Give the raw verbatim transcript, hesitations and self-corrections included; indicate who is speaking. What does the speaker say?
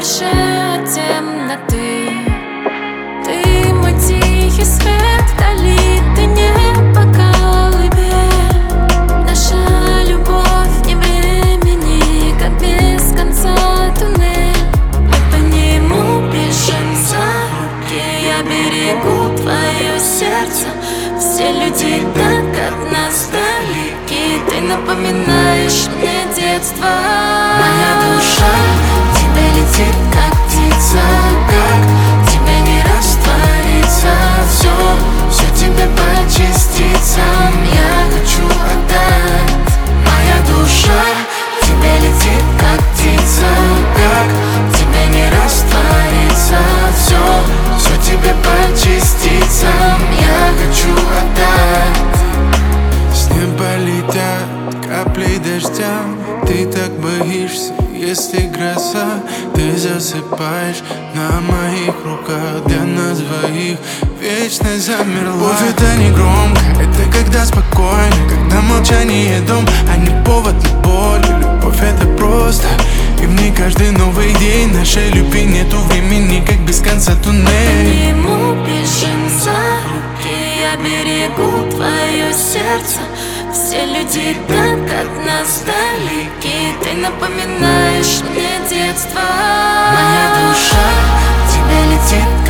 Speaker 1: дальше от темноты. Ты мой тихий свет вдали, ты небо колыбель. Наша любовь не времени, как без конца туннель. Мы по нему бежим за руки, я берегу твое сердце. Все люди так от нас далеки, ты напоминаешь мне детство.
Speaker 2: Моя душа к тебе летит, как птица, как тебе не раствориться. Все, все тебе по частицам я хочу отдать. Моя душа к тебе летит, как птица, как тебе не раствориться. Все, все тебе по частицам я хочу отдать.
Speaker 3: С неба летят капли дождя, ты так боишься, если гроза. Ты засыпаешь на моих руках, для нас двоих вечность замерла. Любовь — это не громко, это когда спокойно, когда молчание дом, а не повод для боли. Любовь — это просто, и в ней каждый новый день. Нашей любви нету времени, как без конца туннель.
Speaker 1: По нему бежим за руки, я берегу твое сердце. Все люди так от нас далеки, ты напоминаешь мне детство.
Speaker 2: Моя душа к тебе летит,